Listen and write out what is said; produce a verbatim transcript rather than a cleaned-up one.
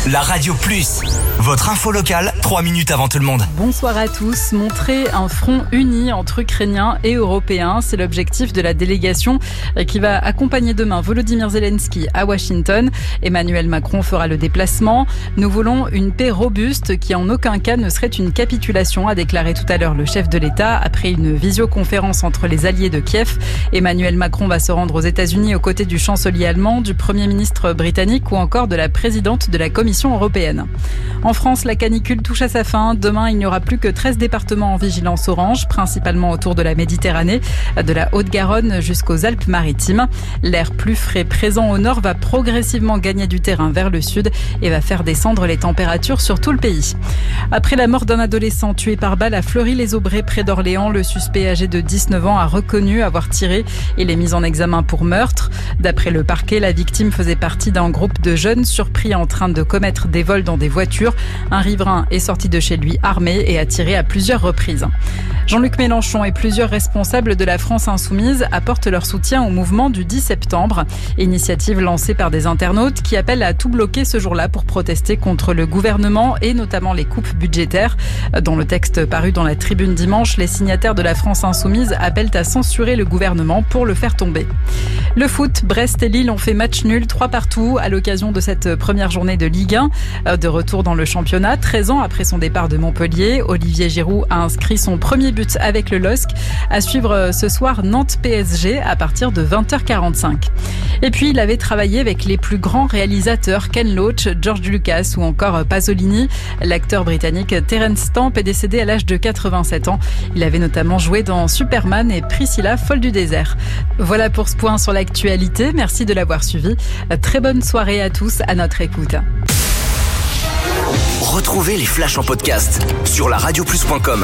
La Radio Plus, votre info locale, trois minutes avant tout le monde. Bonsoir à tous. Montrer un front uni entre Ukrainiens et Européens, c'est l'objectif de la délégation qui va accompagner demain Volodymyr Zelensky à Washington. Emmanuel Macron fera le déplacement. Nous voulons une paix robuste qui en aucun cas ne serait une capitulation, a déclaré tout à l'heure le chef de l'État après une visioconférence entre les alliés de Kiev. Emmanuel Macron va se rendre aux États-Unis aux côtés du chancelier allemand, du Premier ministre britannique ou encore de la présidente de la Commission européenne. En France, la canicule touche à sa fin. Demain, il n'y aura plus que treize départements en vigilance orange, principalement autour de la Méditerranée, de la Haute-Garonne jusqu'aux Alpes-Maritimes. L'air plus frais présent au nord va progressivement gagner du terrain vers le sud et va faire descendre les températures sur tout le pays. Après la mort d'un adolescent tué par balle à Fleury-les-Aubrais près d'Orléans, le suspect âgé de dix-neuf ans a reconnu avoir tiré. Il est mis en examen pour meurtre. D'après le parquet, la victime faisait partie d'un groupe de jeunes surpris en train de commettre des vols dans des voitures. Un riverain est sorti de chez lui armé et a tiré à plusieurs reprises. Jean-Luc Mélenchon et plusieurs responsables de la France Insoumise apportent leur soutien au mouvement du dix septembre. Initiative lancée par des internautes qui appellent à tout bloquer ce jour-là pour protester contre le gouvernement et notamment les coupes budgétaires. Dans le texte paru dans la Tribune dimanche, les signataires de la France Insoumise appellent à censurer le gouvernement pour le faire tomber. Le foot, Brest et Lille ont fait match nul, trois partout à l'occasion de cette première journée de Ligue un. De retour dans le championnat, treize ans après son départ de Montpellier, Olivier Giroud a inscrit son premier but avec le L O S C. À suivre ce soir Nantes-P S G à partir de vingt heures quarante-cinq. Et puis il avait travaillé avec les plus grands réalisateurs, Ken Loach, George Lucas ou encore Pasolini. L'acteur britannique Terence Stamp est décédé à l'âge de quatre-vingt-sept ans. Il avait notamment joué dans Superman et Priscilla, folle du désert. Voilà pour ce point sur l'actualité. Merci de l'avoir suivi. Très bonne soirée à tous à notre écoute. Retrouvez les flashs en podcast sur la radio plus point com.